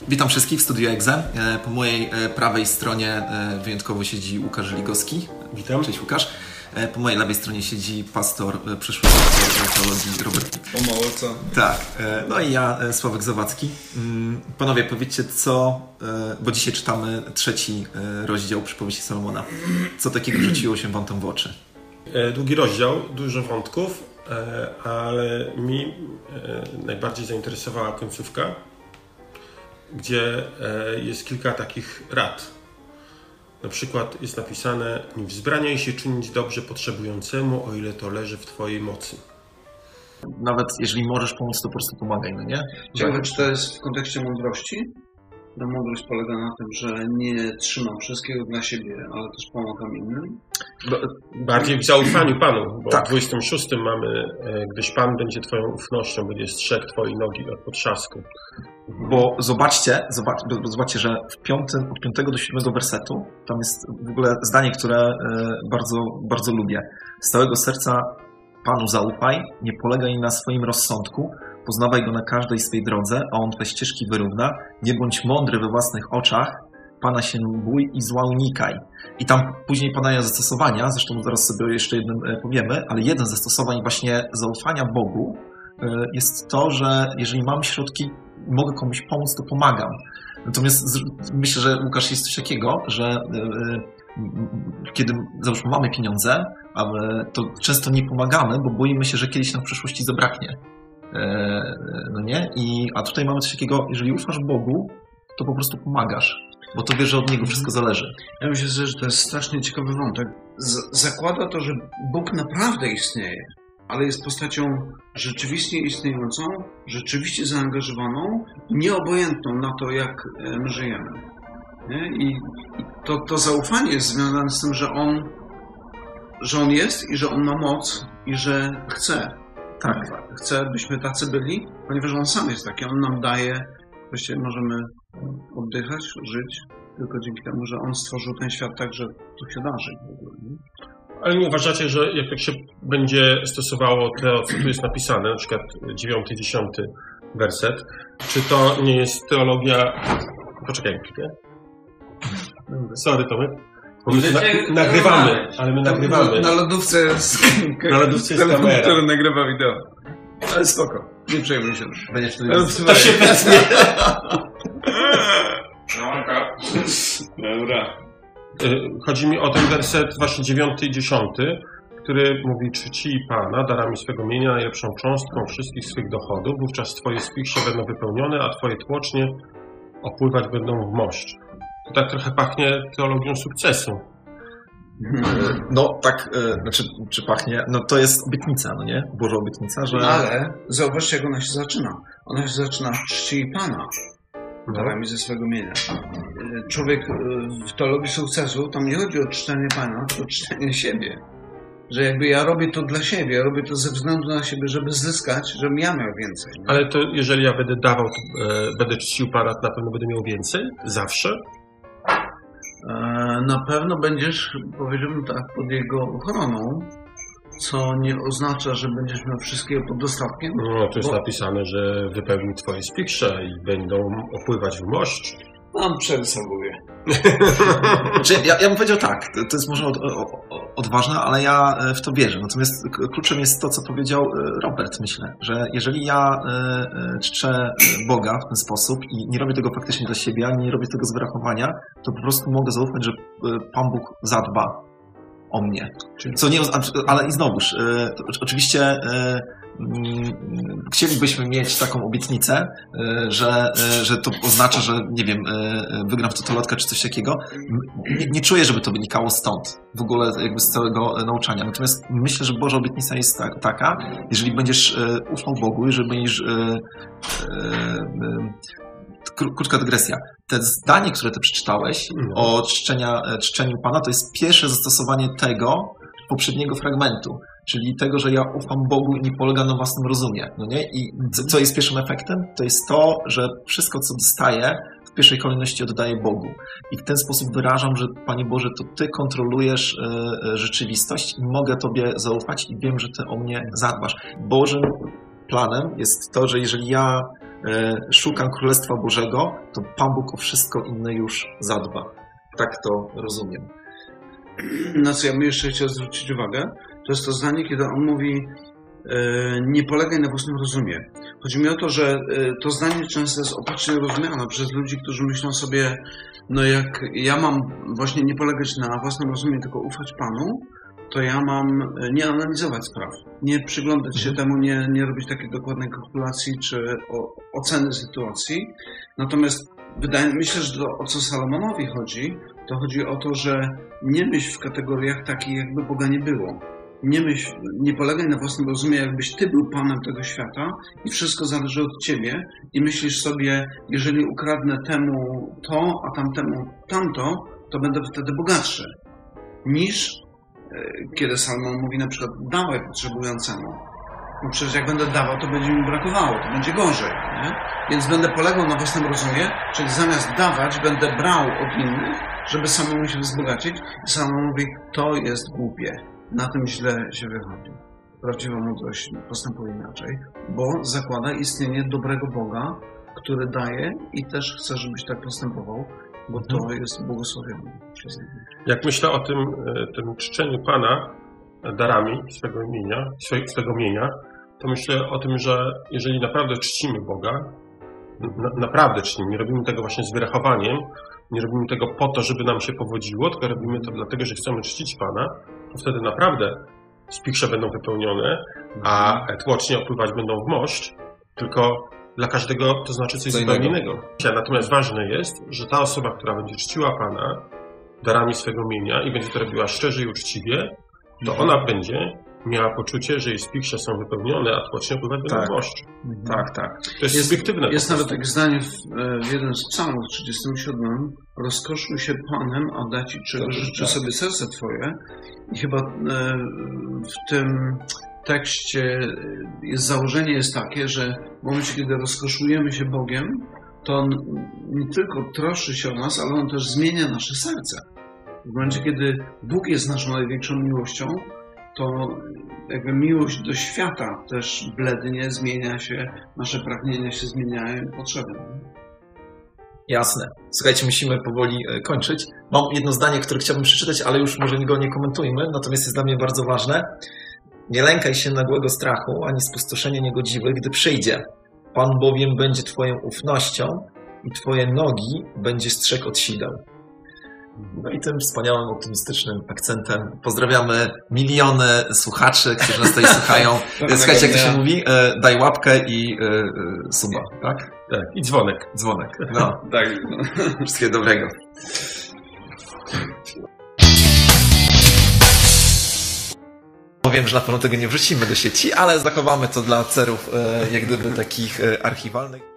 Witam wszystkich w Studio Egze. Po mojej prawej stronie wyjątkowo siedzi Łukasz Ligowski. Witam. Cześć Łukasz. Po mojej lewej stronie siedzi pastor przyszły doktor teologii Robert. O mało co. Tak. No i ja, Sławek Zawadzki. Panowie, powiedzcie co, bo dzisiaj czytamy 3 rozdział Przypowieści Salomona. Co takiego rzuciło się wam tam w oczy? Długi rozdział, dużo wątków, ale mi najbardziej zainteresowała końcówka, gdzie jest kilka takich rad. Na przykład jest napisane: nie wzbraniaj się czynić dobrze potrzebującemu, o ile to leży w twojej mocy. Nawet jeżeli możesz pomóc, to po prostu pomagaj, no nie? Ciekawe, czy to jest w kontekście mądrości? No, mądrość polega na tym, że nie trzymam wszystkiego dla siebie, ale też pomagam innym. Bardziej w zaufaniu Panu, bo tak. W 26 mamy: gdyż Pan będzie twoją ufnością, będzie strzegł twojej nogi od potrzasku. Bo zobaczcie, że od 5 do 7 wersetu tam jest w ogóle zdanie, które bardzo, bardzo lubię. Z całego serca Panu zaufaj, nie polegaj na swoim rozsądku, poznawaj Go na każdej swej drodze, a On te ścieżki wyrówna. Nie bądź mądry we własnych oczach, Pana się bój i zła unikaj. I tam później padają zastosowania, zresztą zaraz sobie jeszcze jednym powiemy, ale jeden ze zastosowań właśnie zaufania Bogu jest to, że jeżeli mam środki, mogę komuś pomóc, to pomagam. Natomiast myślę, że Łukasz jest coś takiego, że kiedy załóżmy mamy pieniądze, to często nie pomagamy, bo boimy się, że kiedyś nam w przyszłości zabraknie. No nie? A tutaj mamy coś takiego: jeżeli ufasz Bogu, to po prostu pomagasz, bo to wiesz, że od Niego wszystko zależy. Ja myślę, że to jest strasznie ciekawy wątek. Zakłada to, że Bóg naprawdę istnieje, ale jest postacią rzeczywiście istniejącą, rzeczywiście zaangażowaną, nieobojętną na to, jak my żyjemy. Nie? I to zaufanie jest związane z tym, że On jest i że On ma moc i że chce. Tak. Chce, byśmy tacy byli, ponieważ On sam jest taki. On nam daje, właściwie możemy oddychać, żyć tylko dzięki temu, że On stworzył ten świat tak, że to się da żyć w ogóle. Nie? Ale nie uważacie, że jak tak się będzie stosowało to, co tu jest napisane, na przykład 9, 10 werset, czy to nie jest teologia... Poczekaj chwilę. Sorry, Tomek. Bo my nagrywamy, ale my nagrywamy. Na lodówce jest kamera, który nagrywa wideo. Ale spoko, nie przejmuj się. Będziesz to się wezmie. Dobra. Chodzi mi o ten werset właśnie 9 i 10, który mówi: czci Pana darami swego mienia, najlepszą cząstką wszystkich swych dochodów, wówczas twoje spichrze będą wypełnione, a twoje tłocznie opływać będą w moszcz. To tak trochę pachnie teologią sukcesu. No tak, czy pachnie, no to jest obietnica, no nie? Boża obietnica, że... Ale zauważcie, jak ona się zaczyna. Ona się zaczyna: czci Pana darami ze swego mienia. Człowiek w teologii sukcesu, tam nie chodzi o czczenie Pana, tylko o czczenie siebie. Że jakby ja robię to dla siebie, robię to ze względu na siebie, żeby zyskać, żebym ja miał więcej. Nie? Ale to jeżeli ja będę dawał, to będę czcił Pana, to na pewno będę miał więcej? Zawsze? Na pewno będziesz, powiedziałbym tak, pod Jego ochroną, co nie oznacza, że będziesz miał wszystkiego pod dostatkiem. No, to jest napisane, że wypełni twoje spichrze i będą opływać w moszcz. Mam przerysowuję. Ja bym powiedział tak, to jest może odważne, ale ja w to wierzę. Natomiast kluczem jest to, co powiedział Robert, myślę, że jeżeli ja czczę Boga w ten sposób i nie robię tego faktycznie dla siebie, ani nie robię tego z wyrachowania, to po prostu mogę zaufać, że Pan Bóg zadba o mnie. Co nie, ale i znowuż, oczywiście chcielibyśmy mieć taką obietnicę, że to oznacza, że nie wiem, wygram w totolotkę czy coś takiego. Nie czuję, żeby to wynikało stąd, w ogóle jakby z całego nauczania. Natomiast myślę, że Boża obietnica jest taka, jeżeli będziesz ufał Bogu, jeżeli będziesz... Krótka dygresja. Te zdanie, które ty przeczytałeś o czczeniu Pana, to jest pierwsze zastosowanie tego poprzedniego fragmentu. Czyli tego, że ja ufam Bogu i nie polega na własnym rozumie. No nie? I co jest pierwszym efektem? To jest to, że wszystko, co dostaję, w pierwszej kolejności oddaję Bogu. I w ten sposób wyrażam, że Panie Boże, to Ty kontrolujesz rzeczywistość i mogę Tobie zaufać i wiem, że Ty o mnie zadbasz. Bożym planem jest to, że jeżeli ja szukam Królestwa Bożego, to Pan Bóg o wszystko inne już zadba. Tak to rozumiem. Na co ja bym jeszcze chciał zwrócić uwagę, to jest to zdanie, kiedy on mówi nie polegaj na własnym rozumie. Chodzi mi o to, że to zdanie często jest opacznie rozumiane przez ludzi, którzy myślą sobie, no jak ja mam właśnie nie polegać na własnym rozumie, tylko ufać Panu, to ja mam nie analizować spraw, nie przyglądać się temu, nie robić takiej dokładnej kalkulacji czy oceny sytuacji. Natomiast myślę, że o co Salomonowi chodzi, to chodzi o to, że nie myśl w kategoriach takich, jakby Boga nie było. Nie polegaj na własnym rozumie, jakbyś ty był panem tego świata i wszystko zależy od ciebie i myślisz sobie, jeżeli ukradnę temu to, a tamtemu tamto, to będę wtedy bogatszy. Niż kiedy Salomon mówi na przykład dawaj potrzebującemu. No przecież jak będę dawał, to będzie mi brakowało, to będzie gorzej. Nie? Więc będę polegał na własnym rozumie, czyli zamiast dawać, będę brał od innych, żeby samemu się wzbogacić. I Salomon mówi, to jest głupie. Na tym źle się wychodzi. Prawdziwa mądrość postępuje inaczej, bo zakłada istnienie dobrego Boga, który daje i też chce, żebyś tak postępował, bo to jest błogosławione przez Niego. Jak myślę o tym czczeniu Pana darami swego mienia, to myślę o tym, że jeżeli naprawdę czcimy Boga, naprawdę czcimy, nie robimy tego właśnie z wyrachowaniem, nie robimy tego po to, żeby nam się powodziło, tylko robimy to dlatego, że chcemy czcić Pana, to wtedy naprawdę spichrze będą wypełnione, a tłocznie opływać będą w moszcz, tylko dla każdego to znaczy coś zupełnie innego. Natomiast ważne jest, że ta osoba, która będzie czciła Pana darami swego mienia i będzie to robiła szczerze i uczciwie, to ona będzie miała poczucie, że jej spichrze są wypełnione, a tłocznie opływać będą w moszcz. Tak. To jest subiektywne. Jest nawet takie zdanie w jednym z psalmów, 37. Rozkoszuj się Panem, a da Ci czego życzy sobie serce Twoje. I chyba w tym tekście założenie jest takie, że w momencie, kiedy rozkoszujemy się Bogiem, to On nie tylko troszczy się o nas, ale On też zmienia nasze serce. W momencie, kiedy Bóg jest naszą największą miłością, to jakby miłość do świata też blednie, zmienia się, nasze pragnienia się zmieniają i potrzeby. Jasne. Słuchajcie, musimy powoli kończyć. Mam jedno zdanie, które chciałbym przeczytać, ale już może go nie komentujmy, natomiast jest dla mnie bardzo ważne. Nie lękaj się nagłego strachu, ani spustoszenia niegodziwych, gdy przyjdzie. Pan bowiem będzie Twoją ufnością i Twoje nogi będzie strzegł od sideł. No i tym wspaniałym, optymistycznym akcentem pozdrawiamy miliony słuchaczy, którzy nas tutaj słuchają. Słuchajcie, jak to się mówi? Daj łapkę i suba, tak? Tak, i dzwonek. Dzwonek, no. Tak. Wszystkiego dobrego. Powiem, że na pewno tego nie wrzucimy do sieci, ale zachowamy to dla celów jak gdyby takich archiwalnych.